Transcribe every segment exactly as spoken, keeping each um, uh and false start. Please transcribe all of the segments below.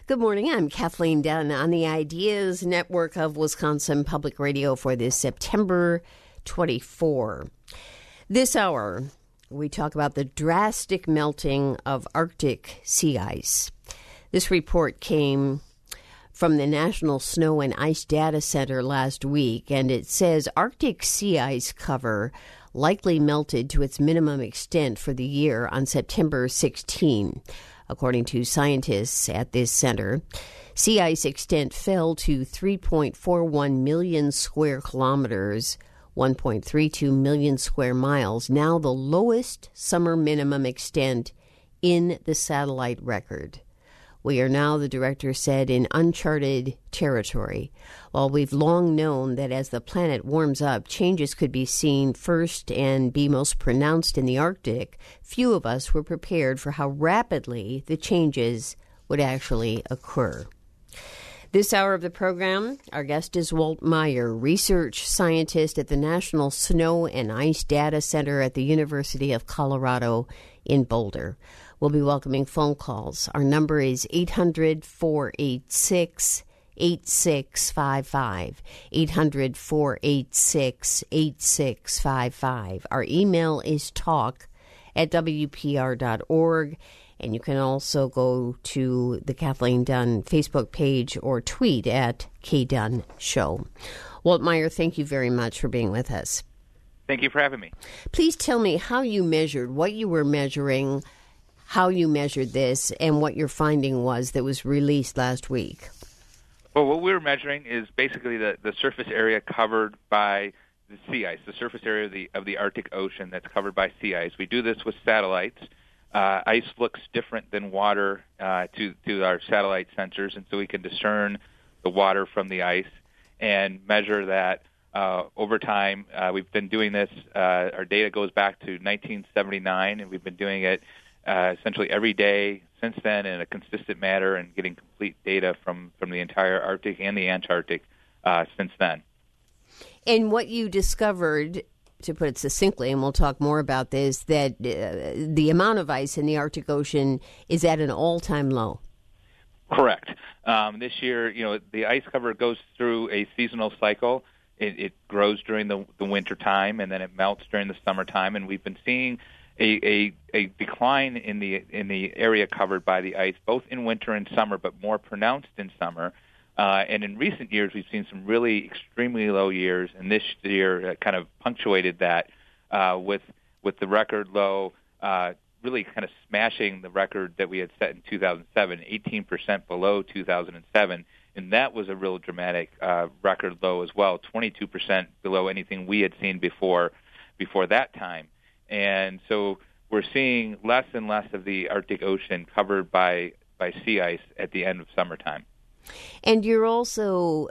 Good morning. I'm Kathleen Dunn on the Ideas Network of Wisconsin Public Radio for this September twenty-fourth. This hour, we talk about the drastic melting of Arctic sea ice. This report came from the National Snow and Ice Data Center last week, and it says Arctic sea ice cover likely melted to its minimum extent for the year on September sixteenth. According to scientists at this center, sea ice extent fell to three point four one million square kilometers, one point three two million square miles, now the lowest summer minimum extent in the satellite record. We are now, the director said, in uncharted territory. While we've long known that as the planet warms up, changes could be seen first and be most pronounced in the Arctic, few of us were prepared for how rapidly the changes would actually occur. This hour of the program, our guest is Walt Meyer, research scientist at the National Snow and Ice Data Center at the University of Colorado in Boulder. We'll be welcoming phone calls. Our number is eight hundred, four eight six, eight six five five, eight hundred, four eight six, eight six five five. Our email is talk at w p r dot org, and you can also go to the Kathleen Dunn Facebook page or tweet at K Dunn Show. Walt Meyer, thank you very much for being with us. Thank you for having me. Please tell me how you measured, what you were measuring, how you measured this, and what your finding was that was released last week. Well, what we were measuring is basically the, the surface area covered by the sea ice, the surface area of the, of the Arctic Ocean that's covered by sea ice. We do this with satellites. Uh, ice looks different than water uh, to, to our satellite sensors, and so we can discern the water from the ice and measure that uh, over time. Uh, we've been doing this. Uh, our data goes back to nineteen seventy-nine, and we've been doing it Uh, essentially every day since then in a consistent manner and getting complete data from, from the entire Arctic and the Antarctic uh, since then. And what you discovered, to put it succinctly, and we'll talk more about this, that uh, the amount of ice in the Arctic Ocean is at an all-time low. Correct. Um, this year, you know, the ice cover goes through a seasonal cycle. It, it grows during the, the winter time, and then it melts during the summertime, and we've been seeing A, a, a decline in the in the area covered by the ice, both in winter and summer, but more pronounced in summer. Uh, and in recent years, we've seen some really extremely low years, and this year uh, kind of punctuated that uh, with with the record low, uh, really kind of smashing the record that we had set in two thousand seven, eighteen percent below two thousand seven, and that was a real dramatic uh, record low as well, twenty-two percent below anything we had seen before before that time. And so we're seeing less and less of the Arctic Ocean covered by, by sea ice at the end of summertime. And you're also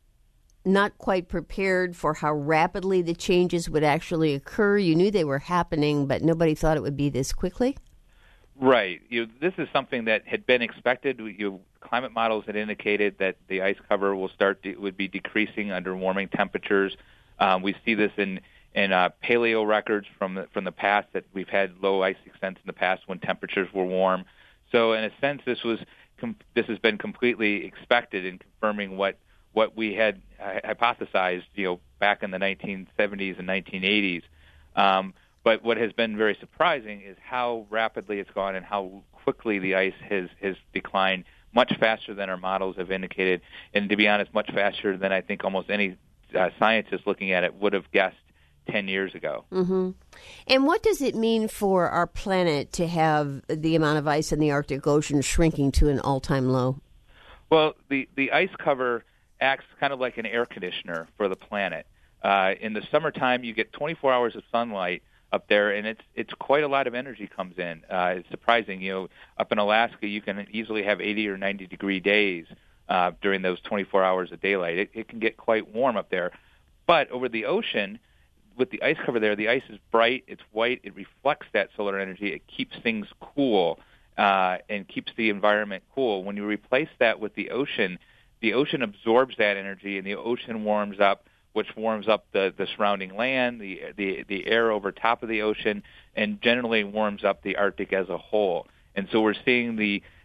not quite prepared for how rapidly the changes would actually occur. You knew they were happening, but nobody thought it would be this quickly? Right. You know, this is something that had been expected. You know, climate models had indicated that the ice cover will start to, would be decreasing under warming temperatures. Um, we see this in And uh, paleo records from the, from the past that we've had low ice extents in the past when temperatures were warm. So in a sense, this was com- this has been completely expected in confirming what what we had uh, hypothesized, you know, back in the nineteen seventies and nineteen eighties. Um, but what has been very surprising is how rapidly it's gone and how quickly the ice has has declined, much faster than our models have indicated, and to be honest, much faster than I think almost any uh, scientist looking at it would have guessed ten years ago. Mm-hmm. And what does it mean for our planet to have the amount of ice in the Arctic Ocean shrinking to an all-time low? Well, the, the ice cover acts kind of like an air conditioner for the planet. Uh, in the summertime, you get twenty-four hours of sunlight up there, and it's it's quite a lot of energy comes in. Uh, it's surprising. You know, up in Alaska, you can easily have eighty or ninety degree days uh, during those twenty-four hours of daylight. It, it can get quite warm up there. But over the ocean, with the ice cover there, the ice is bright, it's white, it reflects that solar energy, it keeps things cool uh, and keeps the environment cool. When you replace that with the ocean, the ocean absorbs that energy and the ocean warms up, which warms up the, the surrounding land, the, the the air over top of the ocean, and generally warms up the Arctic as a whole. And so we're seeing the,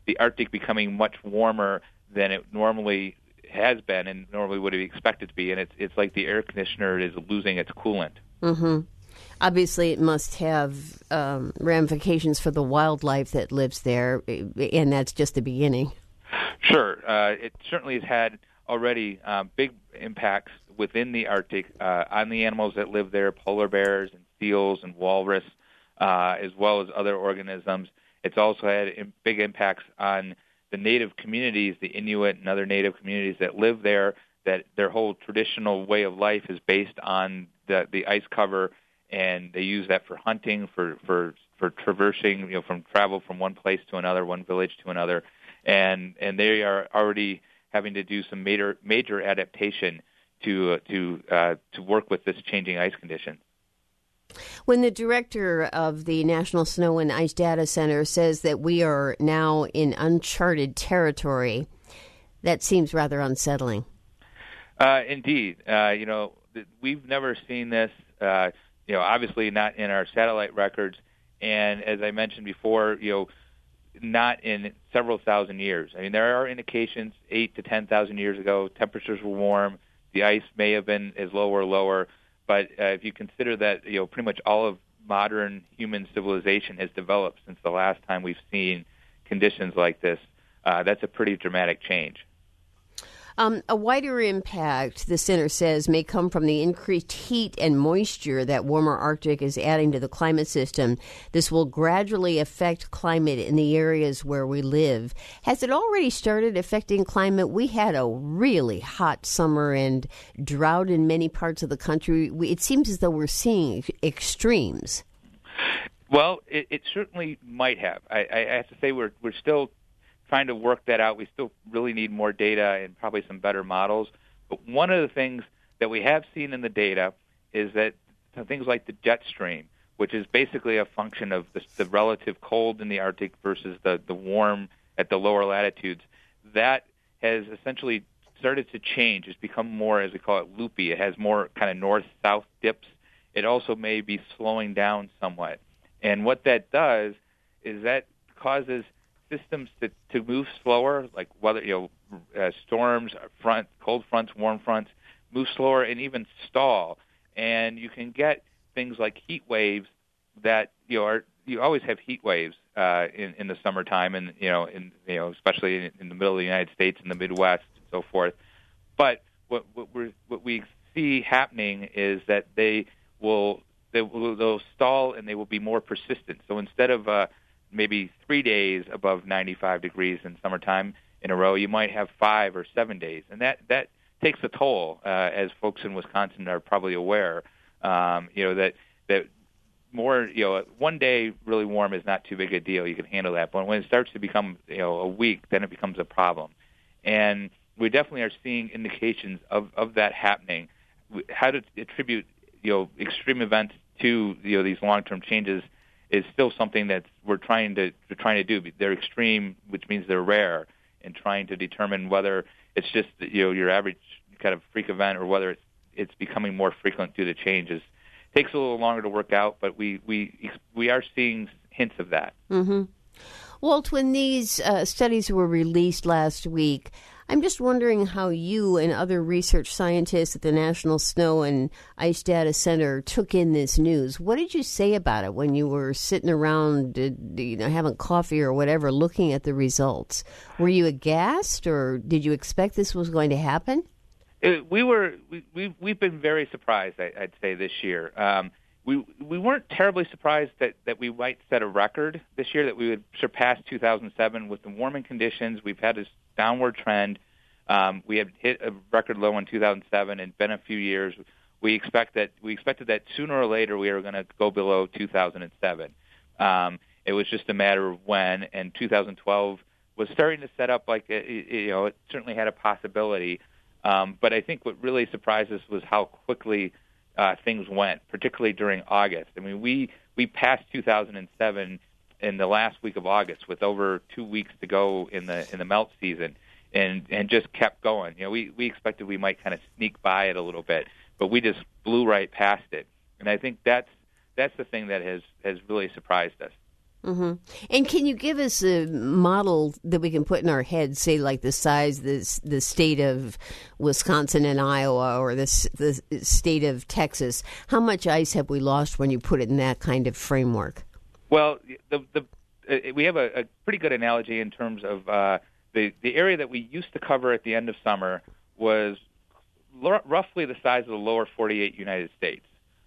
the Arctic becoming much warmer than it normally has been and normally would be expected to be, and it's it's like the air conditioner is losing its coolant. Mm-hmm. Obviously, it must have um, ramifications for the wildlife that lives there, and that's just the beginning. Sure. Uh, it certainly has had already uh, big impacts within the Arctic uh, on the animals that live there, polar bears and seals and walrus, uh, as well as other organisms. It's also had im- big impacts on the native communities, the Inuit and other native communities that live there, that their whole traditional way of life is based on the, the ice cover, and they use that for hunting, for, for, for traversing, you know, from travel from one place to another, one village to another. And and they are already having to do some major major adaptation to uh, to uh, to work with this changing ice condition. When the director of the National Snow and Ice Data Center says that we are now in uncharted territory, that seems rather unsettling. Uh, indeed, uh, you know, we've never seen this. Uh, you know, obviously not in our satellite records, and as I mentioned before, you know, not in several thousand years. I mean, there are indications eight to ten thousand years ago, temperatures were warm, the ice may have been as low or lower, but uh, if you consider that, you know, pretty much all of modern human civilization has developed since the last time we've seen conditions like this, uh, that's a pretty dramatic change. Um, a wider impact, the center says, may come from the increased heat and moisture that warmer Arctic is adding to the climate system. This will gradually affect climate in the areas where we live. Has it already started affecting climate? We had a really hot summer and drought in many parts of the country. We, it seems as though we're seeing extremes. Well, it, it certainly might have. I, I have to say we're we're still trying to work that out. We still really need more data and probably some better models. But one of the things that we have seen in the data is that things like the jet stream, which is basically a function of the, the relative cold in the Arctic versus the, the warm at the lower latitudes, that has essentially started to change. It's become more, as we call it, loopy. It has more kind of north-south dips. It also may be slowing down somewhat. And what that does is that causes systems to, to move slower, like weather, you know, uh, storms, front, cold fronts, warm fronts, move slower and even stall. And you can get things like heat waves that, you know, are, you always have heat waves uh, in, in the summertime, and you know, in you know, especially in, in the middle of the United States and the Midwest and so forth. But what what, we're, what we see happening is that they will they will they'll stall and they will be more persistent. So instead of uh, maybe three days above ninety-five degrees in summertime in a row, you might have five or seven days. And that, that takes a toll, uh, as folks in Wisconsin are probably aware, um, you know, that, that more, you know, one day really warm is not too big a deal. You can handle that. But when it starts to become, you know, a week, then it becomes a problem. And we definitely are seeing indications of, of that happening. How to attribute, you know, extreme events to, you know, these long-term changes is still something that we're trying to we're trying to do. They're extreme, which means they're rare, and trying to determine whether it's just, you know, your average kind of freak event or whether it's it's becoming more frequent due to changes. It takes a little longer to work out, but we we we are seeing hints of that. Mm-hmm. Walt, when these uh, studies were released last week, I'm just wondering how you and other research scientists at the National Snow and Ice Data Center took in this news. What did you say about it when you were sitting around, you know, having coffee or whatever, looking at the results? Were you aghast, or did you expect this was going to happen? It, we were. We, we've we've been very surprised, I, I'd say, this year. Um, we we weren't terribly surprised that, that we might set a record this year, that we would surpass two thousand seven with the warming conditions. We've had this downward trend. Um, we had hit a record low in two thousand seven and been a few years. We expect that we expected that sooner or later we were going to go below two thousand seven. Um, it was just a matter of when, and two thousand twelve was starting to set up like a, you know, it certainly had a possibility. Um, but I think what really surprised us was how quickly uh, things went, particularly during August. I mean, we we passed two thousand seven in the last week of August with over two weeks to go in the in the melt season, and and just kept going. You know, we we expected we might kind of sneak by it a little bit, but we just blew right past it. And I think that's that's the thing that has has really surprised us. Mm-hmm. And can you give us a model that we can put in our head, say like the size, the, the state of Wisconsin and Iowa, or this, the state of Texas? How much ice have we lost when you put it in that kind of framework? Well, the, the, uh, we have a, a pretty good analogy in terms of uh, the, the area that we used to cover at the end of summer was l- roughly the size of the lower forty-eight United States.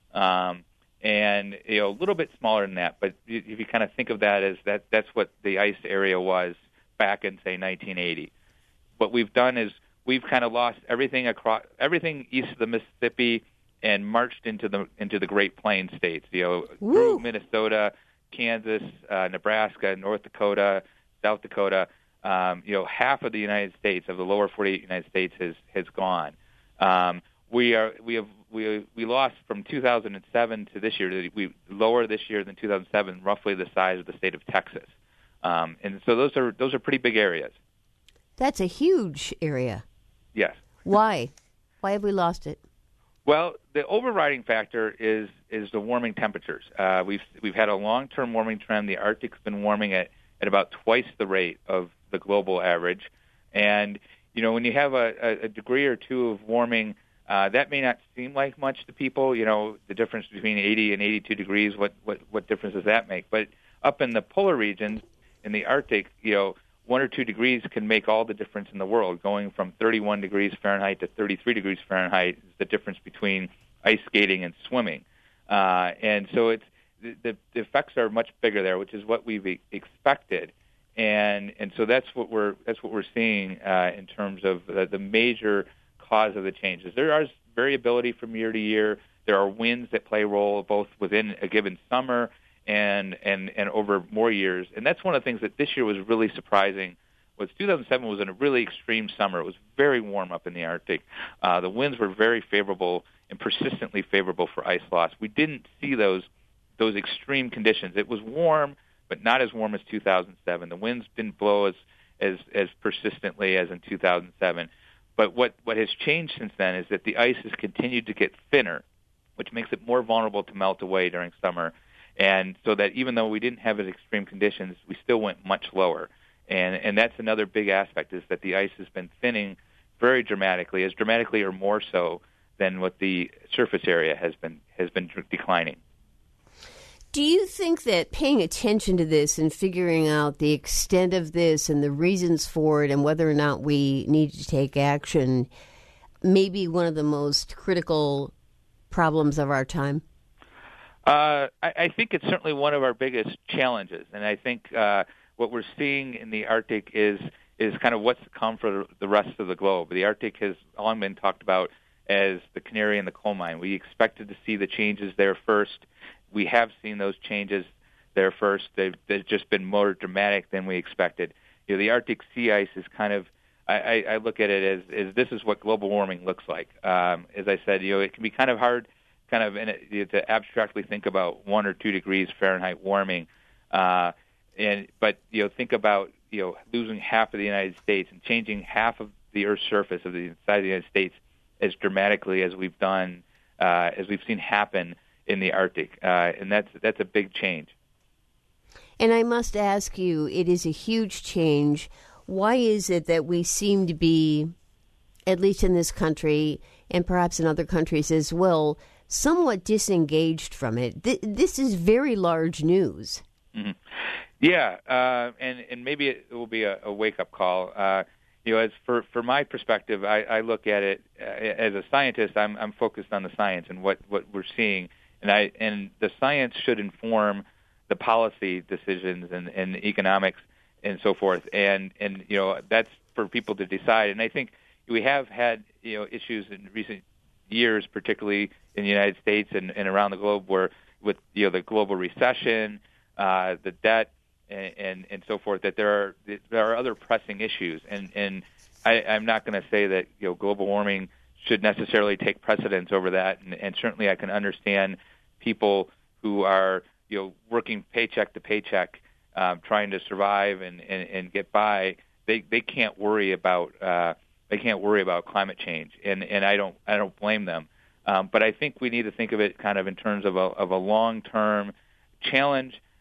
Um, And you know, a little bit smaller than that, but if you kind of think of that as that, that's what the ice area was back in say nineteen eighty. What we've done is we've kind of lost everything across everything east of the Mississippi and marched into the into the Great Plains states. You know, Woo. through Minnesota, Kansas, uh, Nebraska, North Dakota, South Dakota. Um, you know, half of the United States, of the lower forty-eight United States, has has gone. Um, we are we have we we lost from two thousand seven to this year. We lower this year than two thousand seven, roughly the size of the state of Texas, um, and so those are those are pretty big areas. That's a huge area. Yes. Why? Why have we lost it? Well, the overriding factor is is the warming temperatures. Uh, we've we've had a long-term warming trend. The Arctic's been warming at, at about twice the rate of the global average, and you know when you have a, a degree or two of warming, uh, that may not seem like much to people. You know the difference between eighty and eighty-two degrees. What what what difference does that make? But up in the polar regions, in the Arctic, you know. One or two degrees can make all the difference in the world. Going from thirty-one degrees Fahrenheit to thirty-three degrees Fahrenheit is the difference between ice skating and swimming. Uh, and so it's the, the effects are much bigger there, which is what we've expected. And and so that's what we're that's what we're seeing uh, in terms of the, the major cause of the changes. There is variability from year to year. There are winds that play a role both within a given summer and and and over more years. And that's one of the things that this year was really surprising. Was two thousand seven was in a really extreme summer. It was very warm up in the Arctic. Uh, the winds were very favorable and persistently favorable for ice loss. We didn't see those those extreme conditions. It was warm, but not as warm as two thousand seven. The winds didn't blow as as, as persistently as in two thousand seven. But what, what has changed since then is that the ice has continued to get thinner, which makes it more vulnerable to melt away during summer. And so that even though we didn't have as extreme conditions, we still went much lower. And and that's another big aspect, is that the ice has been thinning very dramatically, as dramatically or more so than what the surface area has been has been declining. Do you think that paying attention to this and figuring out the extent of this and the reasons for it and whether or not we need to take action may be one of the most critical problems of our time? Uh, I, I think it's certainly one of our biggest challenges, and I think uh, what we're seeing in the Arctic is is kind of what's to come for the rest of the globe. The Arctic has long been talked about as the canary in the coal mine. We expected to see the changes there first. We have seen those changes there first. They've, they've just been more dramatic than we expected. You know, the Arctic sea ice is kind of, I, I, I look at it as, as this is what global warming looks like. Um, as I said, you know, it can be kind of hard kind of in it, to abstractly think about one or two degrees Fahrenheit warming, uh, and but you know think about you know losing half of the United States and changing half of the Earth's surface of the size of the United States as dramatically as we've done, uh, as we've seen happen in the Arctic, uh, and that's that's a big change. And I must ask you, it is a huge change. Why is it that we seem to be, at least in this country and perhaps in other countries as well, somewhat disengaged from it? Th- this is very large news. Mm-hmm. Yeah, uh, and and maybe it will be a, a wake-up call. Uh, you know, as for, for my perspective, I, I look at it uh, as a scientist. I'm I'm focused on the science and what, what we're seeing, and I and the science should inform the policy decisions and, and economics and so forth. And and you know that's for people to decide. And I think we have had you know issues in recent years, particularly in the United States and, and around the globe, where with you know the global recession, uh, the debt, and, and, and so forth, that there are there are other pressing issues. And and I, I'm not going to say that you know global warming should necessarily take precedence over that. And, and certainly, I can understand people who are you know working paycheck to paycheck, um, trying to survive and, and, and get by. They they can't worry about uh, they can't worry about climate change, and, and I don't I don't blame them. Um, but I think we need to think of it kind of in terms of a of a long-term challenge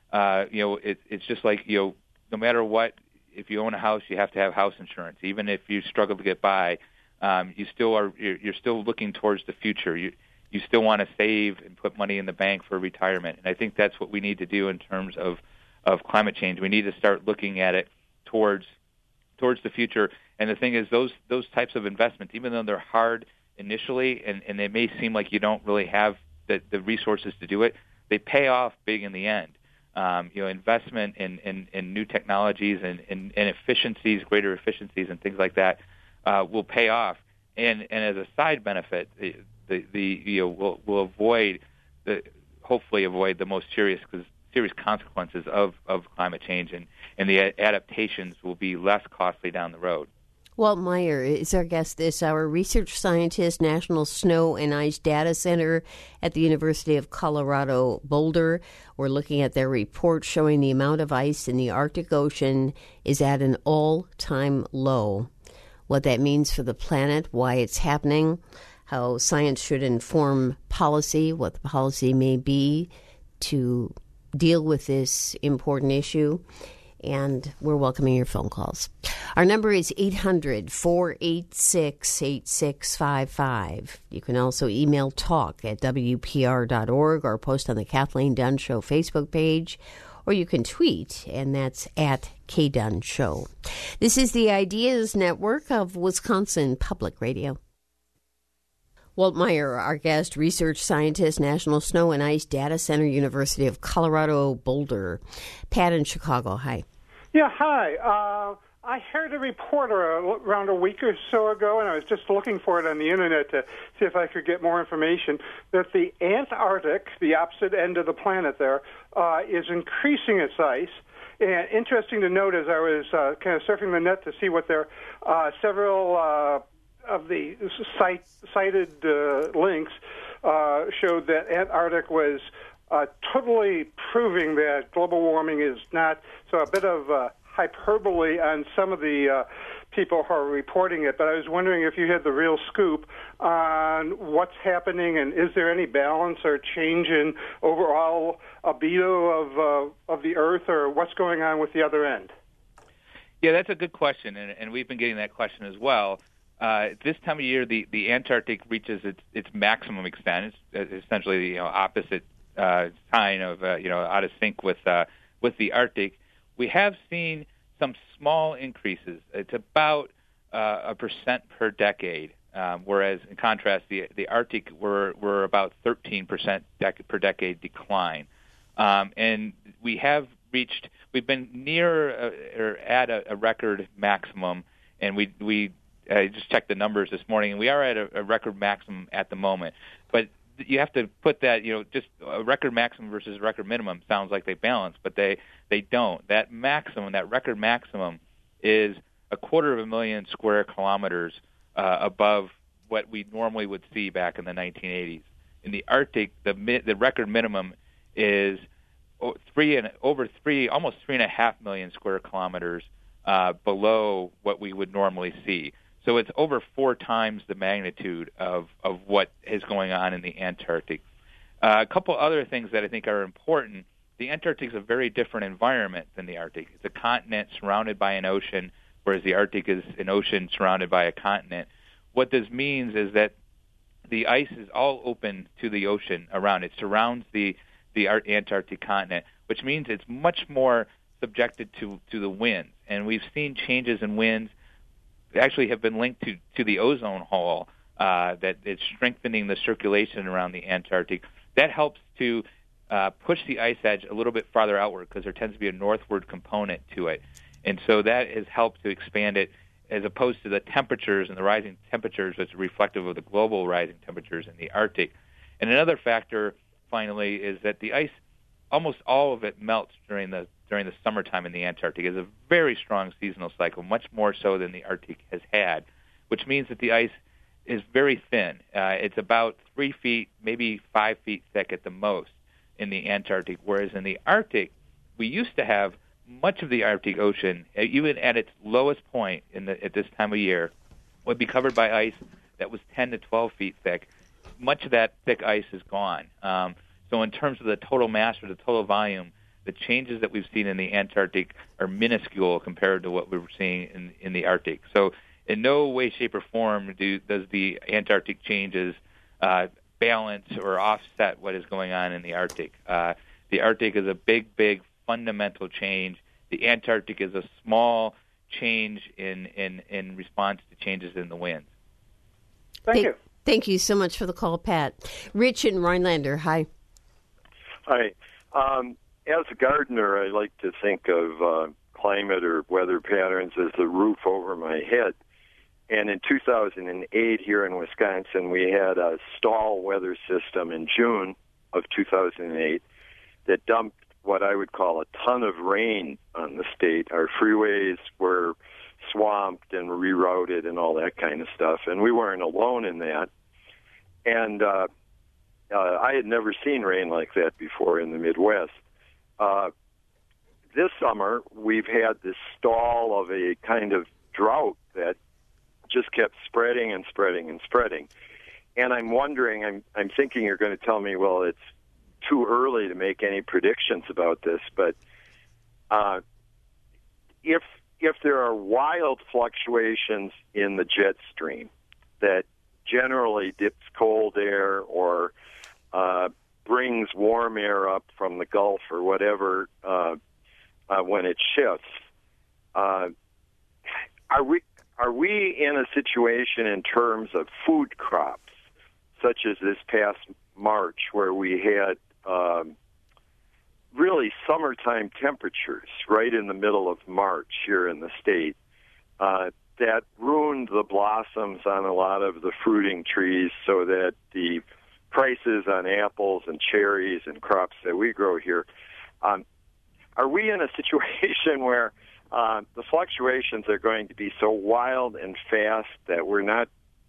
uh, you know, it, it's just like, you know, no matter what, if you own a house, you have to have house insurance. Even if you struggle to get by, um, you still are, you're, you're still looking towards the future. You, you still want to save and put money in the bank for retirement. And I think that's what we need to do in terms of, of climate change. We need to start looking at it towards towards the future. And the thing is, those those types of investments, even though they're hard initially and, and they may seem like you don't really have the, the resources to do it, they pay off big in the end. Um, you know, investment in, in, in new technologies and, and, and efficiencies, greater efficiencies and things like that uh, will pay off. And, and as a side benefit, the, the, the you know, we'll, we'll avoid, the, hopefully avoid the most serious because serious consequences of, of climate change, and, and the adaptations will be less costly down the road. Walt Meyer is our guest this hour, research scientist, National Snow and Ice Data Center at the University of Colorado Boulder. We're looking at their report showing the amount of ice in the Arctic Ocean is at an all-time low. What that means for the planet, why it's happening, how science should inform policy, what the policy may be to deal with this important issue, and we're welcoming your phone calls. Our number is eight hundred, four eight six, eight six five five. You can also email talk at w p r dot org or post on the Kathleen Dunn Show Facebook page, or you can tweet, and that's at K Dunn Show. This is the Ideas Network of Wisconsin Public Radio. Walt Meyer, our guest, research scientist, National Snow and Ice Data Center, University of Colorado Boulder. Pat in Chicago, hi. Yeah, hi. Uh, I heard a reporter around a week or so ago, and I was just looking for it on the Internet to see if I could get more information, that the Antarctic, the opposite end of the planet there, uh, is increasing its ice. And interesting to note as I was uh, kind of surfing the net to see what their uh, several uh, of the cite, cited uh, links uh, showed that Antarctic was uh, totally proving that global warming is not, so a bit of uh, hyperbole on some of the uh, people who are reporting it, but I was wondering if you had the real scoop on what's happening and is there any balance or change in overall albedo of, uh, of the Earth, or what's going on with the other end? Yeah, that's a good question, and, and we've been getting that question as well. Uh, this time of year, the, the Antarctic reaches its, its maximum extent. It's essentially the you know, opposite uh, sign of uh, you know out of sync with uh, with the Arctic. We have seen some small increases. It's about uh, a percent per decade, um, whereas in contrast, the the Arctic were were about thirteen percent dec- per decade decline. Um, and we have reached, we've been near uh, or at a, a record maximum, and we we. I just checked the numbers this morning, and we are at a, a record maximum at the moment. But you have to put that, you know, just a record maximum versus a record minimum sounds like they balance, but they, they don't. That maximum, that record maximum, is a quarter of a million square kilometers uh, above what we normally would see back in the nineteen eighties. In the Arctic, the mi- the record minimum is three and over three, almost three and a half million square kilometers uh, below what we would normally see. So it's over four times the magnitude of, of what is going on in the Antarctic. Uh, a couple other things that I think are important. The Antarctic is a very different environment than the Arctic. It's a continent surrounded by an ocean, whereas the Arctic is an ocean surrounded by a continent. What this means is that the ice is all open to the ocean around it. It surrounds the, the Antarctic continent, which means it's much more subjected to, to the winds. And we've seen changes in winds actually have been linked to, to the ozone hole, uh, that it's strengthening the circulation around the Antarctic. That helps to uh, push the ice edge a little bit farther outward because there tends to be a northward component to it. And so that has helped to expand it as opposed to the temperatures and the rising temperatures that's reflective of the global rising temperatures in the Arctic. And another factor, finally, is that the ice, almost all of it melts during the during the summertime in the Antarctic. It's a very strong seasonal cycle, much more so than the Arctic has had, which means that the ice is very thin. Uh, it's about three feet, maybe five feet thick at the most in the Antarctic, whereas in the Arctic, we used to have much of the Arctic Ocean, even at its lowest point in the, at this time of year, would be covered by ice that was ten to twelve feet thick. Much of that thick ice is gone. Um, so in terms of the total mass or the total volume, the changes that we've seen in the Antarctic are minuscule compared to what we were seeing in, in the Arctic. So in no way, shape, or form do, does the Antarctic changes uh, balance or offset what is going on in the Arctic. Uh, the Arctic is a big, big fundamental change. The Antarctic is a small change in, in, in response to changes in the winds. Thank, Thank you. Thank you so much for the call, Pat. Rich in Rhinelander, hi. Hi. Um, as a gardener, I like to think of uh, climate or weather patterns as the roof over my head. And in two thousand eight here in Wisconsin, we had a stall weather system in June of two thousand eight that dumped what I would call a ton of rain on the state. Our freeways were swamped and rerouted and all that kind of stuff, and we weren't alone in that. And uh, uh, I had never seen rain like that before in the Midwest. Uh, this summer, we've had this stall of a kind of drought that just kept spreading and spreading and spreading. And I'm wondering, I'm, I'm thinking you're going to tell me, well, it's too early to make any predictions about this, but uh, if if there are wild fluctuations in the jet stream that generally dips cold air or uh, brings warm air up from the Gulf or whatever uh, uh, when it shifts, uh, are we are we in a situation in terms of food crops, such as this past March, where we had um, really summertime temperatures right in the middle of March here in the state, uh, that ruined the blossoms on a lot of the fruiting trees, so that the prices on apples and cherries and crops that we grow here, um, are we in a situation where uh, the fluctuations are going to be so wild and fast that we're not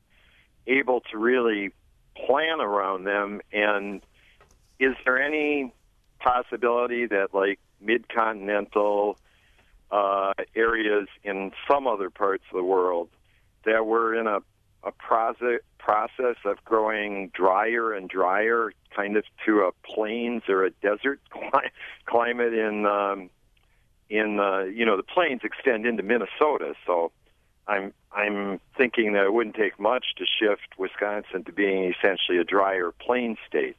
able to really plan around them? And is there any possibility that, like, mid-continental uh, areas in some other parts of the world, that we're in a, a process, process of growing drier and drier, kind of to a plains or a desert cli- climate in, um, in uh, you know, the plains extend into Minnesota, so I'm I'm thinking that it wouldn't take much to shift Wisconsin to being essentially a drier plain state.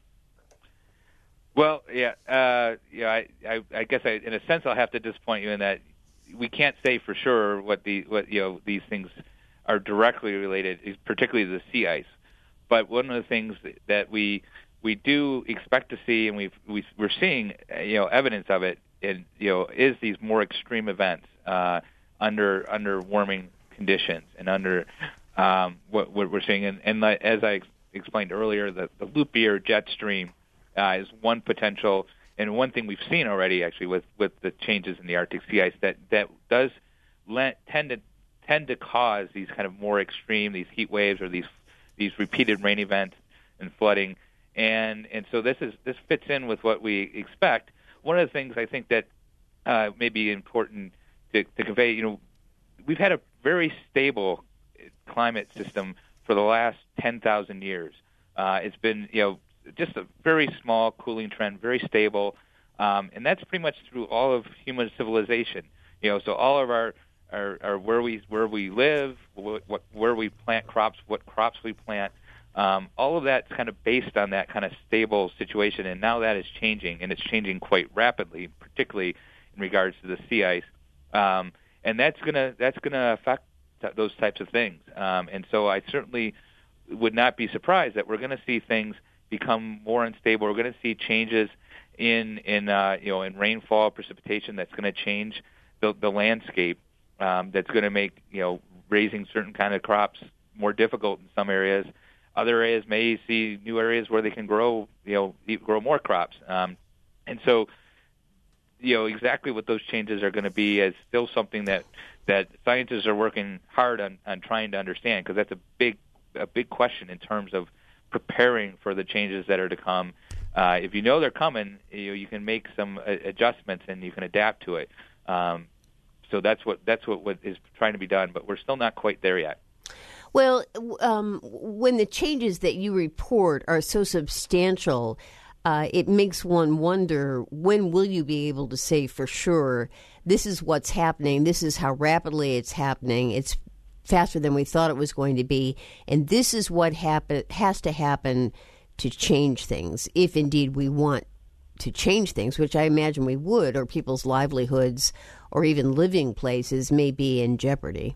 Well, yeah, uh, yeah. I, I, I guess, I, in a sense, I'll have to disappoint you in that we can't say for sure what the what you know these things are directly related, particularly the sea ice. But one of the things that we we do expect to see, and we've we, we're seeing, you know, evidence of it, in, you know, is these more extreme events uh, under under warming conditions and under um, what, what we're seeing. And, and as I ex- explained earlier, the, the loop year jet stream uh, is one potential, and one thing we've seen already actually with, with the changes in the Arctic sea ice that, that does le- tend to tend to cause these kind of more extreme, these heat waves or these these repeated rain events and flooding. And and so this is this fits in with what we expect. One of the things I think that uh, may be important to, to convey, you know, we've had a very stable climate system for the last ten thousand years. Uh, it's been, you know, just a very small cooling trend, very stable, um, and that's pretty much through all of human civilization. You know, so all of our, our, our where we where we live, what, what, where we plant crops, what crops we plant, um, all of that's kind of based on that kind of stable situation. And now that is changing, and it's changing quite rapidly, particularly in regards to the sea ice. Um, and that's gonna that's gonna affect th- those types of things. Um, and so I certainly would not be surprised that we're going to see things become more unstable. We're going to see changes in in uh, you know in rainfall, precipitation that's going to change the, the landscape. Um, that's going to make you know raising certain kind of crops more difficult in some areas. Other areas may see new areas where they can grow you know grow more crops. Um, and so you know exactly what those changes are going to be is still something that that scientists are working hard on, on trying to understand, because that's a big a big question in terms of preparing for the changes that are to come. Uh, if you know they're coming, you know, you can make some uh, adjustments and you can adapt to it. Um, so that's what that's what, what is trying to be done, but we're still not quite there yet. Well, um, when the changes that you report are so substantial, uh, it makes one wonder, when will you be able to say for sure, this is what's happening, this is how rapidly it's happening, it's faster than we thought it was going to be, and this is what happen- has to happen to change things, if indeed we want to change things, which I imagine we would, or people's livelihoods or even living places may be in jeopardy.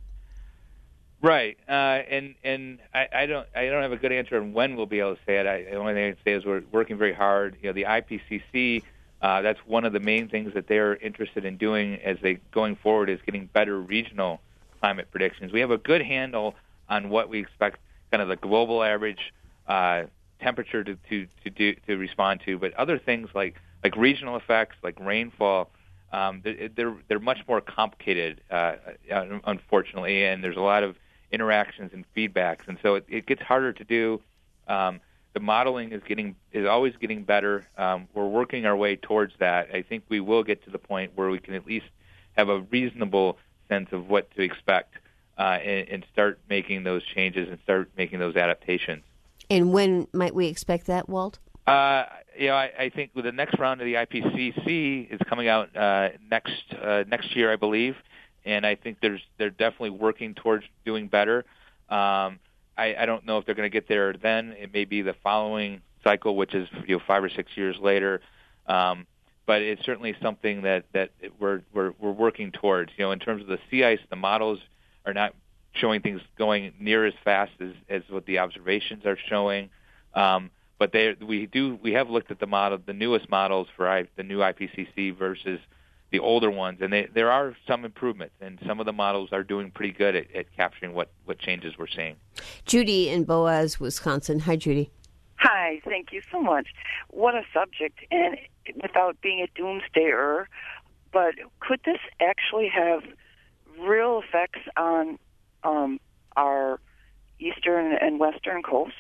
Right, uh, and and I, I don't I don't have a good answer on when we'll be able to say it. I, the only thing I can say is we're working very hard. You know, the I P C C, uh, that's one of the main things that they're interested in doing as they going forward is getting better regional climate predictions. We have a good handle on what we expect, kind of the global average uh, temperature to, to to do to respond to, but other things like like regional effects, like rainfall. Um, they're they're much more complicated, uh, unfortunately, and there's a lot of interactions and feedbacks, and so it, it gets harder to do. Um, the modeling is getting is always getting better. Um, we're working our way towards that. I think we will get to the point where we can at least have a reasonable sense of what to expect uh, and, and start making those changes and start making those adaptations. And when might we expect that, Walt? Uh, you know, I, I think with the next round of the I P C C is coming out uh, next uh, next year, I believe, and I think there's they're definitely working towards doing better. Um, I, I don't know if they're going to get there then. It may be the following cycle, which is you know five or six years later. Um, but it's certainly something that that we're we're we're working towards. You know, in terms of the sea ice, the models are not showing things going near as fast as, as what the observations are showing. Um, But they, we do. We have looked at the model, the newest models for I, the new I P C C versus the older ones, and they, there are some improvements, and some of the models are doing pretty good at, at capturing what, what changes we're seeing. Judy in Boaz, Wisconsin. Hi, Judy. Hi, thank you so much. What a subject, and without being a doomsdayer, but could this actually have real effects on um, our eastern and western coasts?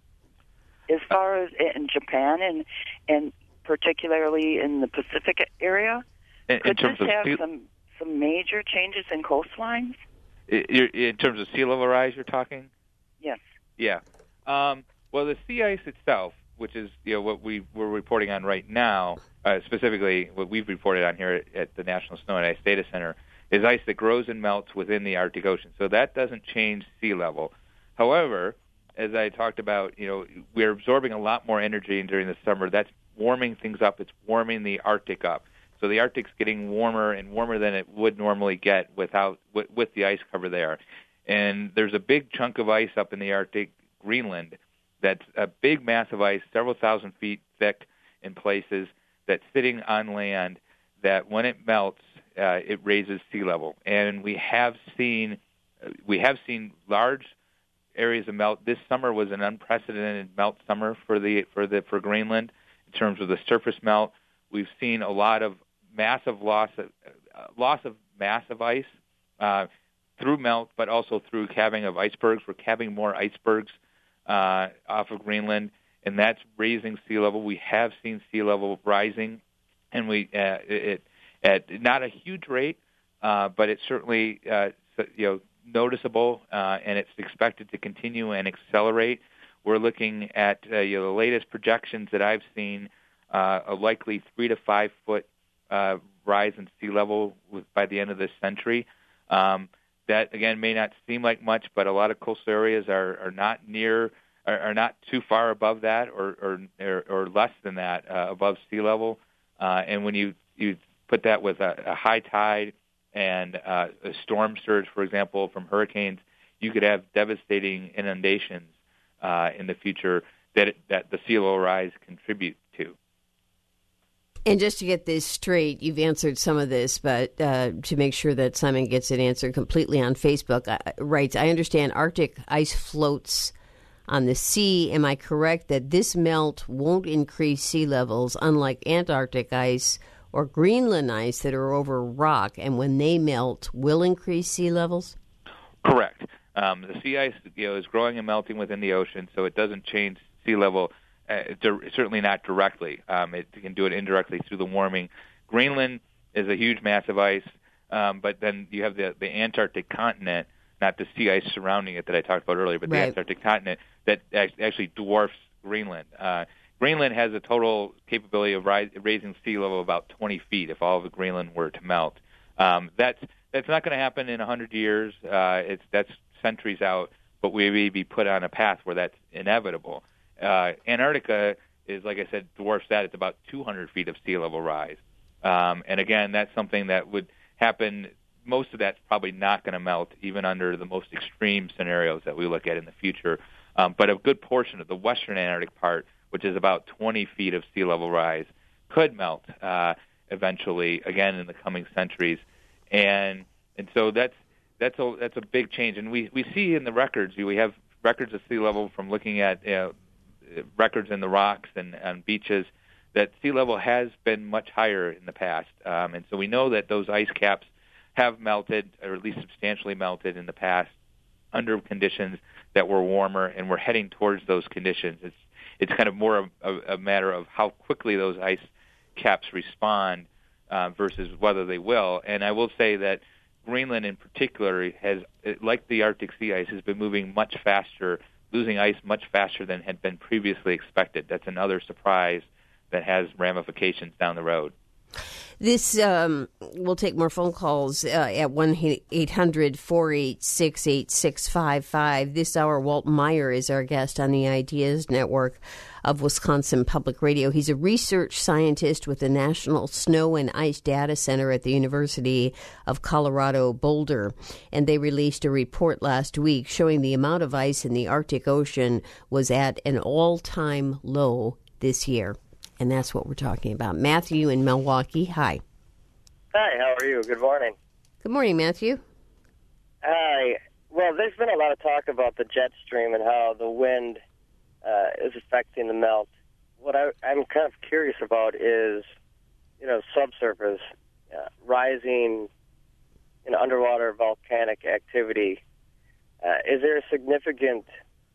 As far as in Japan and and particularly in the Pacific area, in, could in terms this of have sea, some, some major changes in coastlines? In, in terms of sea level rise, you're talking? Yes. Yeah. Um, well, the sea ice itself, which is you know what we we're reporting on right now, uh, specifically what we've reported on here at, at the National Snow and Ice Data Center, is ice that grows and melts within the Arctic Ocean. So that doesn't change sea level. However, as I talked about, you know, we're absorbing a lot more energy during the summer. That's warming things up. It's warming the Arctic up. So the Arctic's getting warmer and warmer than it would normally get without with, with the ice cover there. And there's a big chunk of ice up in the Arctic, Greenland, that's a big mass of ice, several thousand feet thick in places, that's sitting on land that when it melts, uh, it raises sea level. And we have seen we have seen large areas of melt. This summer was an unprecedented melt summer for the for the for Greenland in terms of the surface melt. We've seen a lot of massive loss of uh, loss of mass of ice uh, through melt, but also through calving of icebergs. We're calving more icebergs uh, off of Greenland, and that's raising sea level. We have seen sea level rising, and we uh, it at not a huge rate, uh, but it's certainly uh, you know. noticeable, uh, and it's expected to continue and accelerate. We're looking at uh, you know, the latest projections that I've seen, uh, a likely three to five foot uh, rise in sea level with, by the end of this century. Um, that again may not seem like much, but a lot of coastal areas are, are not near, are, are not too far above that, or or, or, or less than that uh, above sea level. Uh, and when you you put that with a, a high tide and uh, a storm surge, for example, from hurricanes, you could have devastating inundations uh, in the future that it, that the sea level rise contribute to. And just to get this straight, you've answered some of this, but uh, to make sure that Simon gets it answered completely on Facebook, uh, writes, I understand Arctic ice floats on the sea. Am I correct that this melt won't increase sea levels, unlike Antarctic ice or Greenland ice that are over rock, and when they melt, will increase sea levels? Correct. Um, the sea ice you know, is growing and melting within the ocean, so it doesn't change sea level, uh, di- certainly not directly. Um, it can do it indirectly through the warming. Greenland is a huge mass of ice, um, but then you have the, the Antarctic continent, not the sea ice surrounding it that I talked about earlier, but the right. Antarctic continent that actually dwarfs Greenland. Uh, Greenland has a total capability of rise, raising sea level about twenty feet if all of Greenland were to melt. Um, that's that's not going to happen in one hundred years. Uh, it's that's centuries out, but we may be put on a path where that's inevitable. Uh, Antarctica is, like I said, dwarfs that. It's about two hundred feet of sea level rise. Um, and again, that's something that would happen. Most of that's probably not going to melt, even under the most extreme scenarios that we look at in the future. Um, but a good portion of the western Antarctic part, which is about twenty feet of sea level rise, could melt uh, eventually, again, in the coming centuries. And and so that's that's a that's a big change. And we, we see in the records, we have records of sea level from looking at you know, records in the rocks and on beaches, that sea level has been much higher in the past. Um, and so we know that those ice caps have melted, or at least substantially melted in the past, under conditions that were warmer, and we're heading towards those conditions. It's it's kind of more a, a matter of how quickly those ice caps respond uh, versus whether they will. And I will say that Greenland in particular has, like the Arctic sea ice, has been moving much faster, losing ice much faster than had been previously expected. That's another surprise that has ramifications down the road. This, um, we'll take more phone calls uh, at one eight hundred four eight six eight six five five. This hour, Walt Meyer is our guest on the Ideas Network of Wisconsin Public Radio. He's a research scientist with the National Snow and Ice Data Center at the University of Colorado Boulder. And they released a report last week showing the amount of ice in the Arctic Ocean was at an all-time low this year. And that's what we're talking about. Matthew in Milwaukee, hi. Hi, how are you? Good morning. Good morning, Matthew. Hi. Well, there's been a lot of talk about the jet stream and how the wind uh, is affecting the melt. What I, I'm kind of curious about is, you know, subsurface, uh, rising, you know, underwater volcanic activity. Uh, is there a significant,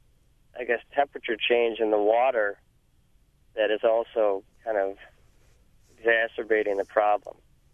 I guess, temperature change in the water that is also kind of exacerbating the problem?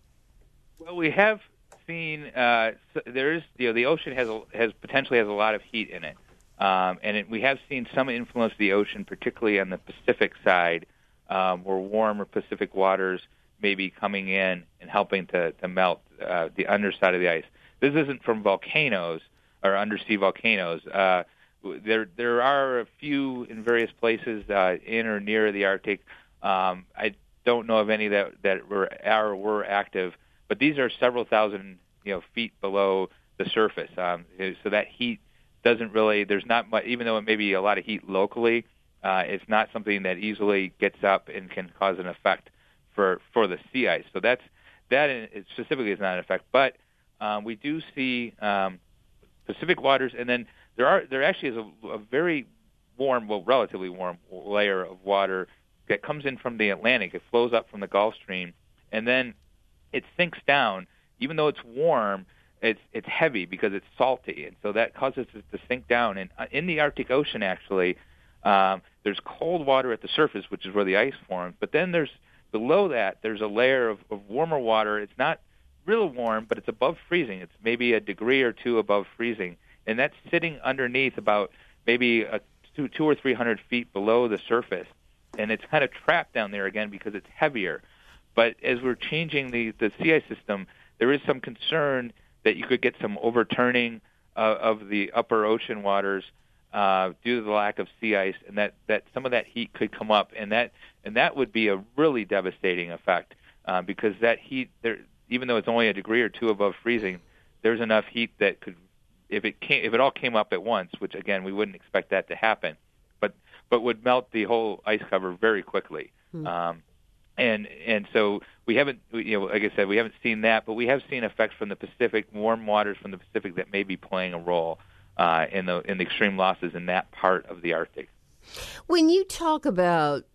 Well, we have seen uh, there is you know the ocean has a, has potentially has a lot of heat in it, um, and it, we have seen some influence of the ocean, particularly on the Pacific side, um, where warmer Pacific waters may be coming in and helping to, to melt uh, the underside of the ice. This isn't from volcanoes or undersea volcanoes. Uh, There, there are a few in various places uh, in or near the Arctic. Um, I don't know of any that that were are were active, but these are several thousand you know feet below the surface. Um, so that heat doesn't really. There's not much, even though it may be a lot of heat locally. Uh, it's not something that easily gets up and can cause an effect for for the sea ice. So that's that in, specifically is not an effect. But um, we do see um, Pacific waters, and then There are there actually is a, a very warm, well, relatively warm layer of water that comes in from the Atlantic. It flows up from the Gulf Stream, and then it sinks down. Even though it's warm, it's it's heavy because it's salty, and so that causes it to sink down. And in the Arctic Ocean, actually, um, there's cold water at the surface, which is where the ice forms. But then there's below that, there's a layer of, of warmer water. It's not real warm, but it's above freezing. It's maybe a degree or two above freezing. And that's sitting underneath about maybe a two, two or three hundred feet below the surface, and it's kind of trapped down there again because it's heavier. But as we're changing the, the sea ice system, there is some concern that you could get some overturning uh, of the upper ocean waters uh, due to the lack of sea ice, and that, that some of that heat could come up, and that and that would be a really devastating effect uh, because that heat, there, even though it's only a degree or two above freezing, there's enough heat that could. If it came, if it all came up at once, which again we wouldn't expect that to happen, but but would melt the whole ice cover very quickly, mm. um, and and so we haven't, you know, like I said, we haven't seen that, but we have seen effects from the Pacific, warm waters from the Pacific that may be playing a role uh, in the in the extreme losses in that part of the Arctic. When you talk about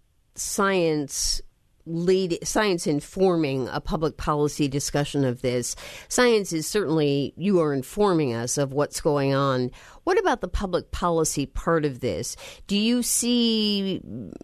science. Lead science informing a public policy discussion of this. Science is certainly, you are informing us of what's going on. What about the public policy part of this? Do you see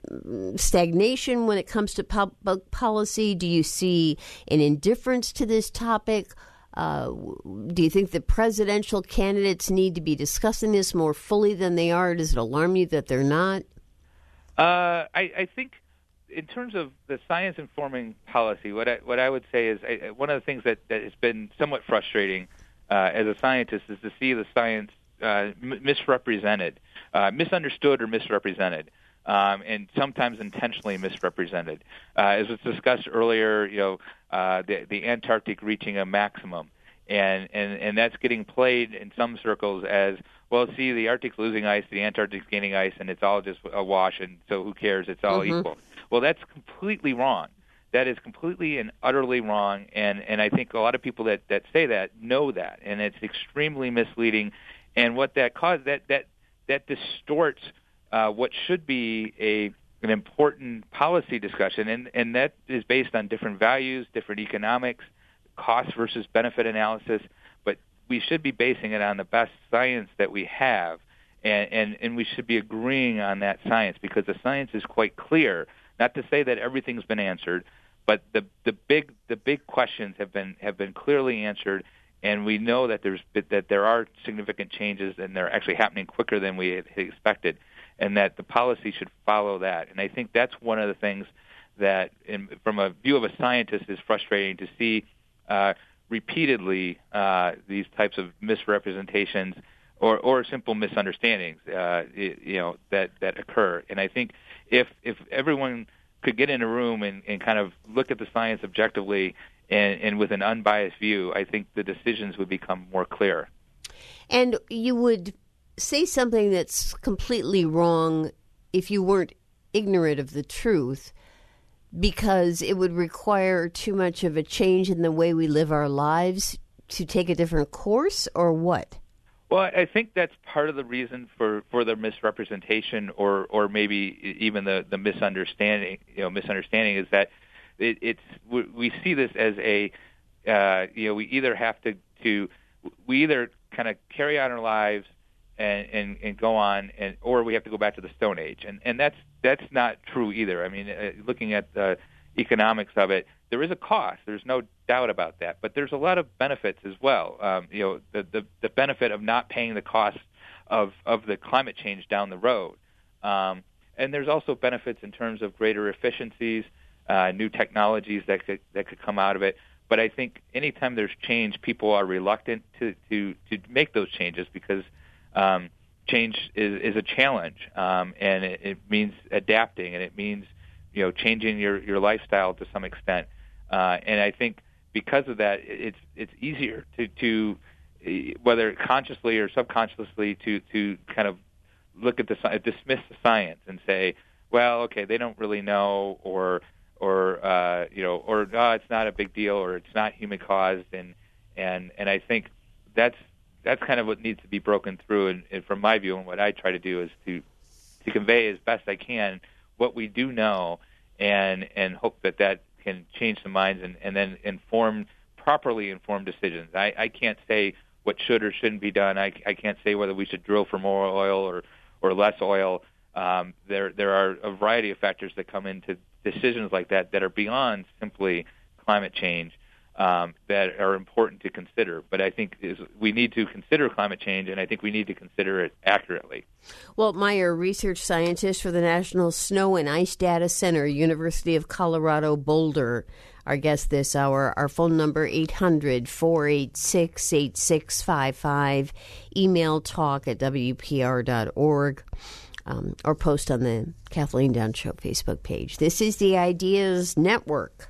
stagnation when it comes to public policy? Do you see an indifference to this topic? Uh, do you think the presidential candidates need to be discussing this more fully than they are? Does it alarm you that they're not? Uh, I, I think in terms of the science informing policy, what I, what I would say is I, one of the things that, that has been somewhat frustrating uh, as a scientist is to see the science uh, m- misrepresented, uh, misunderstood or misrepresented, um, and sometimes intentionally misrepresented. Uh, as was discussed earlier, you know, uh, the, the Antarctic reaching a maximum, and, and, and that's getting played in some circles as, well, see, the Arctic's losing ice, the Antarctic's gaining ice, and it's all just a wash, and so who cares? It's all mm-hmm. equal. Well, that's completely wrong. That is completely and utterly wrong, and, and I think a lot of people that, that say that know that, and it's extremely misleading. And what that causes, that that that distorts uh, what should be a an important policy discussion, and, and that is based on different values, different economics, cost versus benefit analysis. But we should be basing it on the best science that we have, and, and, and we should be agreeing on that science because the science is quite clear. Not to say that everything's been answered, but the the big the big questions have been have been clearly answered. And we know that there's that there are significant changes, and they're actually happening quicker than we had expected, and that the policy should follow that. And I think that's one of the things that, in, from a view of a scientist, is frustrating to see uh, repeatedly uh, these types of misrepresentations or, or simple misunderstandings, uh, you know, that, that occur. And I think if if everyone could get in a room and, and kind of look at the science objectively And, and with an unbiased view, I think the decisions would become more clear. And you would say something that's completely wrong if you weren't ignorant of the truth, because it would require too much of a change in the way we live our lives to take a different course, or what? Well, I think that's part of the reason for, for the misrepresentation, or, or maybe even the, the misunderstanding. You know, misunderstanding is that It, it's we see this as a uh, you know we either have to, to we either kind of carry on our lives and, and, and go on, and or we have to go back to the Stone Age, and and that's that's not true either. I mean, uh, looking at the economics of it, there is a cost. There's no doubt about that, but there's a lot of benefits as well. Um, you know, the, the the benefit of not paying the cost of of the climate change down the road, um, and there's also benefits in terms of greater efficiencies. Uh, new technologies that could that could come out of it, but I think anytime there's change, people are reluctant to, to, to make those changes because um, change is, is a challenge, um, and it, it means adapting, and it means you know changing your, your lifestyle to some extent. Uh, and I think because of that, it's it's easier to, to whether consciously or subconsciously to, to kind of look at the dismiss the science and say, well, okay, they don't really know, or or uh, you know, or oh, it's not a big deal, or it's not human caused, and and and I think that's that's kind of what needs to be broken through. And, and from my view, and what I try to do is to to convey as best I can what we do know, and and hope that that can change the minds and, and then inform properly informed decisions. I, I can't say what should or shouldn't be done. I, I can't say whether we should drill for more oil or or less oil. Um, there there are a variety of factors that come into decisions like that that are beyond simply climate change, um, that are important to consider. But I think is, we need to consider climate change, and I think we need to consider it accurately. Walt Meyer, research scientist for the National Snow and Ice Data Center, University of Colorado Boulder, our guest this hour. Our phone number, eight hundred, four eight six, eight six five five. Email talk at w p r dot org. Um, or post on the Kathleen Dunn Show Facebook page. This is the Ideas Network.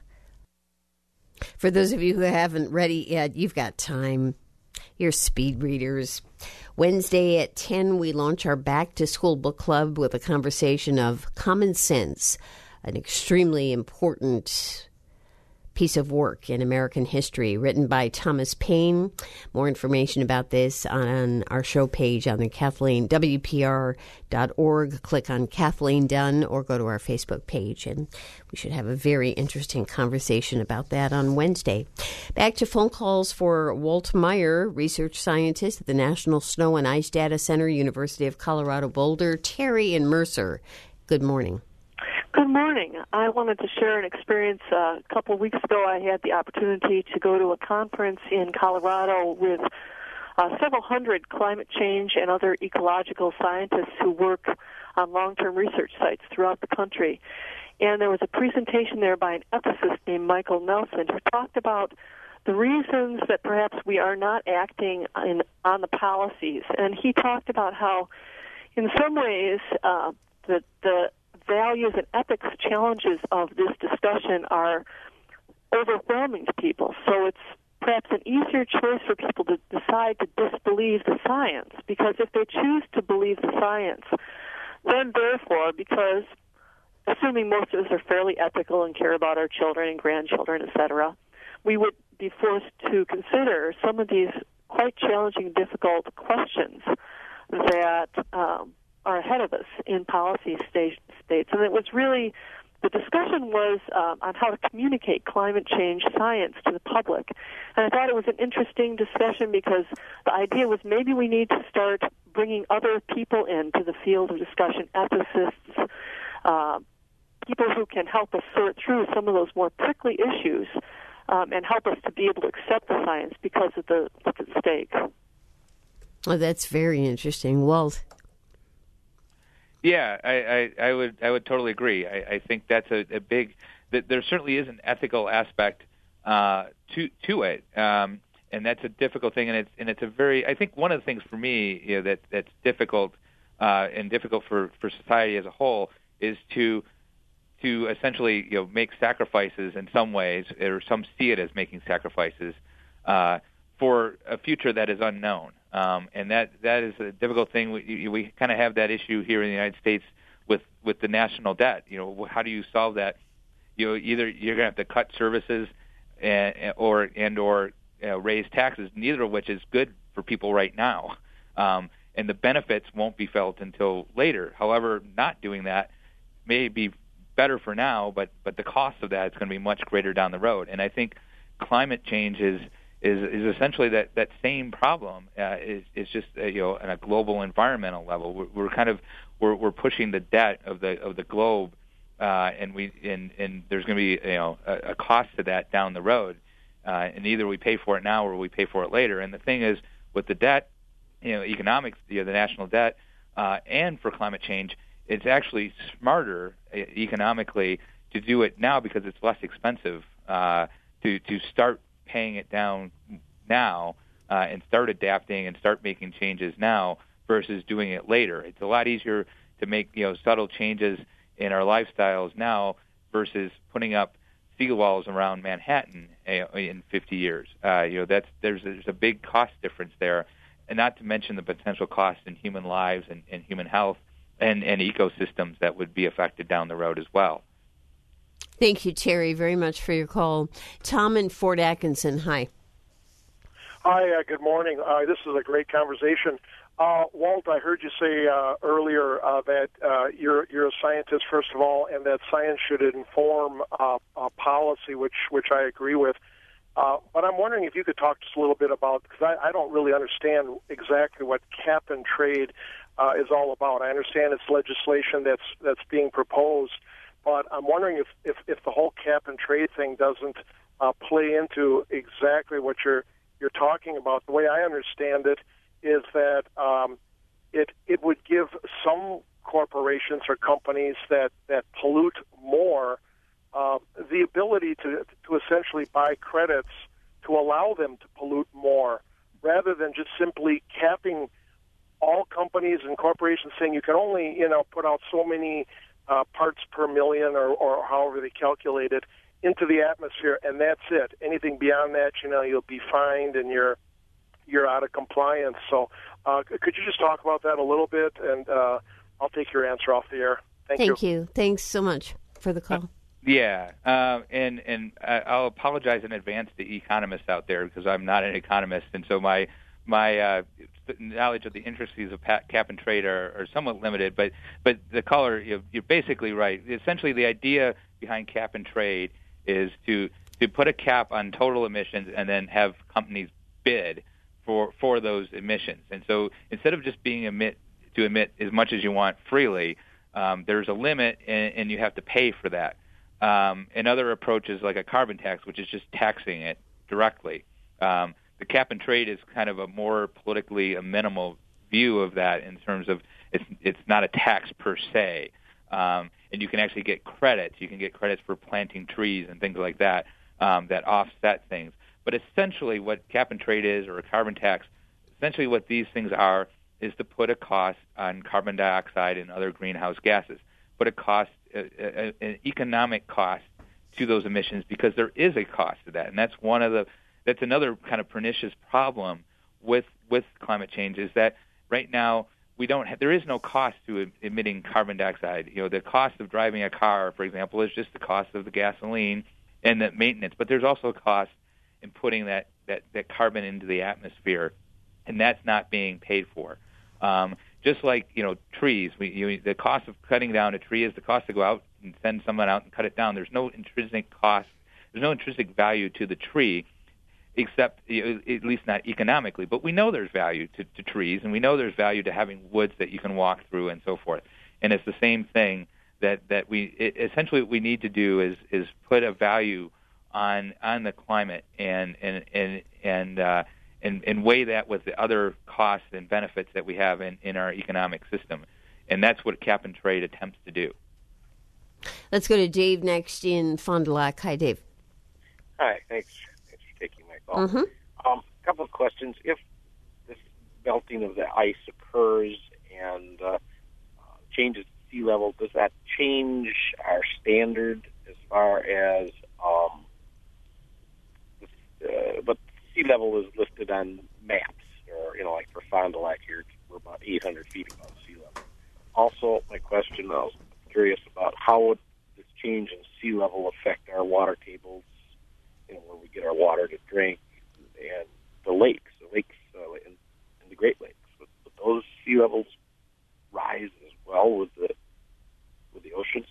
For those of you who haven't read it yet, you've got time. You're speed readers. Wednesday at ten, we launch our Back to School Book Club with a conversation of Common Sense, an extremely important piece of work in American history, written by Thomas Paine. More information about this on our show page on the Kathleen, W P R dot org. Click on Kathleen Dunn or go to our Facebook page, and we should have a very interesting conversation about that on Wednesday. Back to phone calls for Walt Meyer, research scientist at the National Snow and Ice Data Center, University of Colorado Boulder. Terry and Mercer, good morning. Good morning. I wanted to share an experience. Uh, a couple of weeks ago, I had the opportunity to go to a conference in Colorado with uh, several hundred climate change and other ecological scientists who work on long-term research sites throughout the country. And there was a presentation there by an ethicist named Michael Nelson who talked about the reasons that perhaps we are not acting in, on the policies. And he talked about how, in some ways, uh, the, the values and ethics challenges of this discussion are overwhelming to people. So it's perhaps an easier choice for people to decide to disbelieve the science, because if they choose to believe the science, then therefore, because assuming most of us are fairly ethical and care about our children and grandchildren, et cetera, we would be forced to consider some of these quite challenging, difficult questions that um, are ahead of us in policy state, states. And it was really, the discussion was um, on how to communicate climate change science to the public. And I thought it was an interesting discussion because the idea was maybe we need to start bringing other people into the field of discussion, ethicists, uh, people who can help us sort through some of those more prickly issues um, and help us to be able to accept the science because of the what's at stake. Oh, that's very interesting. Walt? Yeah, I, I, I would I would totally agree. I, I think that's a, a big that there certainly is an ethical aspect uh, to to it, um, and that's a difficult thing. And it's and it's a very I think one of the things for me, you know, that that's difficult uh, and difficult for, for society as a whole is to to essentially you know make sacrifices in some ways, or some see it as making sacrifices uh, for a future that is unknown. Um, and that, that is a difficult thing. We, we kind of have that issue here in the United States with, with the national debt. You know, how do you solve that? You know, either you're going to have to cut services and or and or you know, raise taxes, neither of which is good for people right now. Um, and the benefits won't be felt until later. However, not doing that may be better for now, but, but the cost of that is going to be much greater down the road. And I think climate change is Is, is essentially that, that same problem. Uh, is is just uh, you know on a global environmental level. We're, we're kind of we're, we're pushing the debt of the of the globe, uh, and we and, and there's going to be you know a, a cost to that down the road, uh, and either we pay for it now or we pay for it later. And the thing is with the debt, you know, economics, you know, the national debt, uh, and for climate change, it's actually smarter uh, economically to do it now because it's less expensive uh, to to start paying it down now uh, and start adapting and start making changes now versus doing it later. It's a lot easier to make you know subtle changes in our lifestyles now versus putting up seawalls around Manhattan in fifty years. Uh, you know that's there's there's a big cost difference there, and not to mention the potential cost in human lives and, and human health and, and ecosystems that would be affected down the road as well. Thank you, Terry, very much for your call. Tom in Fort Atkinson, hi. Hi, uh, good morning. Uh, this is a great conversation. Uh, Walt, I heard you say uh, earlier uh, that uh, you're you're a scientist, first of all, and that science should inform uh, uh, policy, which which I agree with. Uh, but I'm wondering if you could talk just a little bit about, because I, I don't really understand exactly what cap and trade uh, is all about. I understand it's legislation that's that's being proposed. But I'm wondering if, if, if the whole cap and trade thing doesn't uh, play into exactly what you're you're talking about. The way I understand it is that um, it it would give some corporations or companies that, that pollute more uh, the ability to to essentially buy credits to allow them to pollute more, rather than just simply capping all companies and corporations, saying you can only you know put out so many Uh, parts per million, or, or however they calculate it, into the atmosphere, and that's it. Anything beyond that, you know, you'll be fined and you're you're out of compliance. So, uh, could you just talk about that a little bit, and uh, I'll take your answer off the air. Thank, Thank you. you. Thanks so much for the call. Uh, yeah, uh, and and I'll apologize in advance to economists out there because I'm not an economist, and so my my uh, knowledge of the intricacies of cap and trade are, are somewhat limited, but but the caller, you're, you're basically right. Essentially, the idea behind cap and trade is to to put a cap on total emissions and then have companies bid for for those emissions. And so instead of just being emit to emit as much as you want freely, um, there's a limit, and, and you have to pay for that. Um, and other approaches like a carbon tax, which is just taxing it directly. Um, The cap and trade is kind of a more politically amenable view of that in terms of it's it's not a tax per se, Um, and you can actually get credits. You can get credits for planting trees and things like that um, that offset things. But essentially what cap and trade is, or a carbon tax, essentially what these things are is to put a cost on carbon dioxide and other greenhouse gases, put a cost, a, a, an economic cost to those emissions, because there is a cost to that. And that's one of the, that's another kind of pernicious problem with with climate change, is that right now we don't have, there is no cost to emitting carbon dioxide. You know, the cost of driving a car, for example, is just the cost of the gasoline and the maintenance. But there's also a cost in putting that, that, that carbon into the atmosphere, and that's not being paid for. Um, just like, you know, trees, we, you, the cost of cutting down a tree is the cost to go out and send someone out and cut it down. There's no intrinsic cost, there's no intrinsic value to the tree, except, you know, at least not economically. But we know there's value to, to trees, and we know there's value to having woods that you can walk through and so forth. And it's the same thing that, that we it, essentially what we need to do is is put a value on on the climate and and and and uh, and, and weigh that with the other costs and benefits that we have in, in our economic system. And that's what cap and trade attempts to do. Let's go to Dave next in Fond du Lac. Hi, Dave. Hi, thanks. Taking my call. Mm-hmm. Um, a couple of questions. If this melting of the ice occurs and uh, uh, changes sea level, does that change our standard as far as um, uh, but sea level is listed on maps, or, you know, like for Fond du Lac here, we're about eight hundred feet above sea level. Also, my question, I was curious about how would this change in sea level affect our water tables, you know, where we get our water to drink, and the lakes, the lakes uh, in, in the Great Lakes. Would, would those sea levels rise as well with the with the oceans?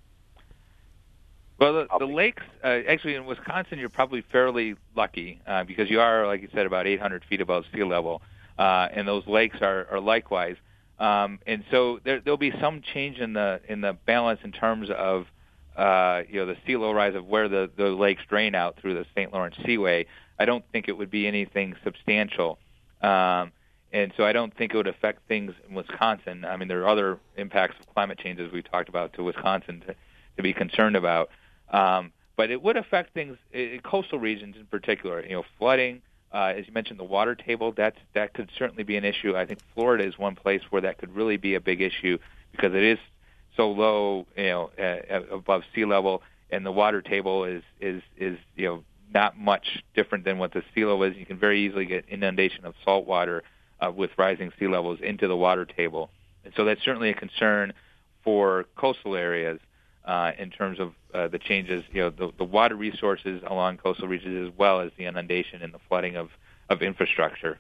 Well, the, the lakes, uh, actually in Wisconsin, you're probably fairly lucky uh, because you are, like you said, about eight hundred feet above sea level, uh, and those lakes are, are likewise. Um, and so there, there'll be some change in the in the balance in terms of Uh, you know, the sea level rise of where the, the lakes drain out through the Saint Lawrence Seaway. I don't think it would be anything substantial. Um, and so I don't think it would affect things in Wisconsin. I mean, there are other impacts of climate change, as we talked about, to Wisconsin to, to be concerned about. Um, but it would affect things in coastal regions in particular. You know, flooding, uh, as you mentioned, the water table, that's, that could certainly be an issue. I think Florida is one place where that could really be a big issue because it is so low, you know, uh, above sea level, and the water table is, is, is, you know, not much different than what the sea level is. You can very easily get inundation of salt water uh, with rising sea levels into the water table. And so that's certainly a concern for coastal areas uh, in terms of uh, the changes, you know, the, the water resources along coastal regions, as well as the inundation and the flooding of, of infrastructure.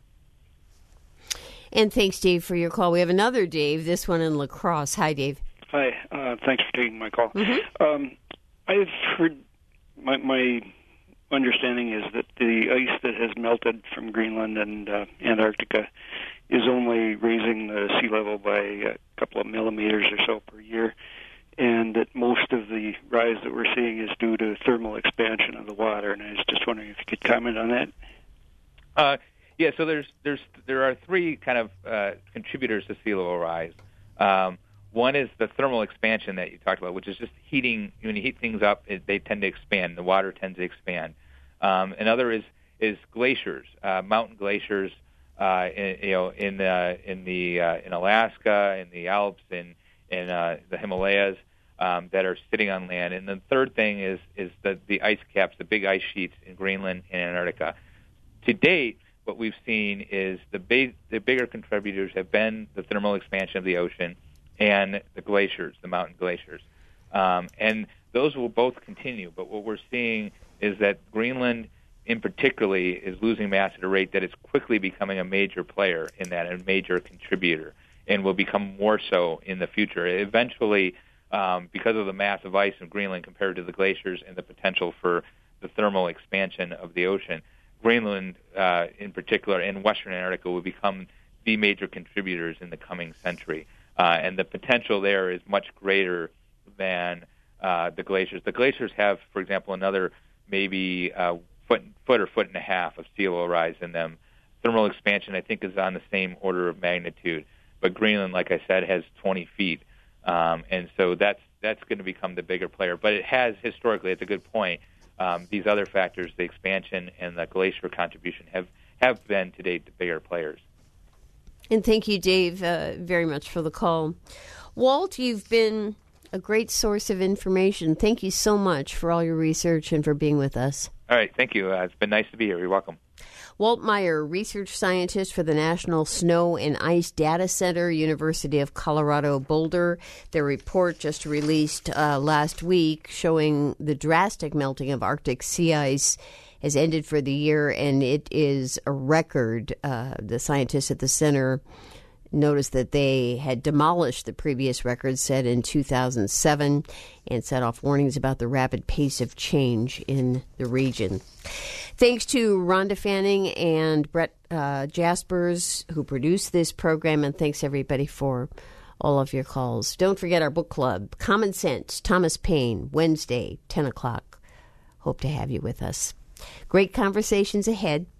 And thanks, Dave, for your call. We have another Dave, this one in La Crosse. Hi, Dave. Hi, uh, thanks for taking my call. Mm-hmm. Um, I've heard, my, my understanding is that the ice that has melted from Greenland and uh, Antarctica is only raising the sea level by a couple of millimeters or so per year, and that most of the rise that we're seeing is due to thermal expansion of the water. And I was just wondering if you could comment on that. Uh, yeah, so there's there's there are three kind of uh, contributors to sea level rise. Um, One is the thermal expansion that you talked about, which is just heating. When you heat things up, it, they tend to expand. The water tends to expand. Um, another is is glaciers, uh, mountain glaciers, uh, in, you know, in the in the uh, in Alaska, in the Alps, in in uh, the Himalayas um, that are sitting on land. And the third thing is is the the ice caps, the big ice sheets in Greenland and Antarctica. To date, what we've seen is the big the bigger contributors have been the thermal expansion of the ocean and the glaciers, the mountain glaciers. Um, and those will both continue. But what we're seeing is that Greenland, in particularly, is losing mass at a rate that is quickly becoming a major player in that, a major contributor, and will become more so in the future. Eventually, um, because of the mass of ice in Greenland compared to the glaciers and the potential for the thermal expansion of the ocean, Greenland, uh, in particular, and Western Antarctica will become the major contributors in the coming century. Uh, and the potential there is much greater than uh, the glaciers. The glaciers have, for example, another maybe uh, foot, foot or foot and a half of sea level rise in them. Thermal expansion, I think, is on the same order of magnitude. But Greenland, like I said, has twenty feet. Um, and so that's that's going to become the bigger player. But it has historically, it's a good point, um, these other factors, the expansion and the glacier contribution, have, have been to date the bigger players. And thank you, Dave, uh, very much for the call. Walt, you've been a great source of information. Thank you so much for all your research and for being with us. All right, thank you. Uh, it's been nice to be here. You're welcome. Walt Meyer, research scientist for the National Snow and Ice Data Center, University of Colorado Boulder. Their report just released uh, last week showing the drastic melting of Arctic sea ice has ended for the year, and it is a record. Uh, the scientists at the center noticed that they had demolished the previous record set in two thousand seven and set off warnings about the rapid pace of change in the region. Thanks to Rhonda Fanning and Brett uh, Jaspers, who produced this program, and thanks everybody for all of your calls. Don't forget our book club, Common Sense, Thomas Paine, Wednesday, ten o'clock. Hope to have you with us. Great conversations ahead.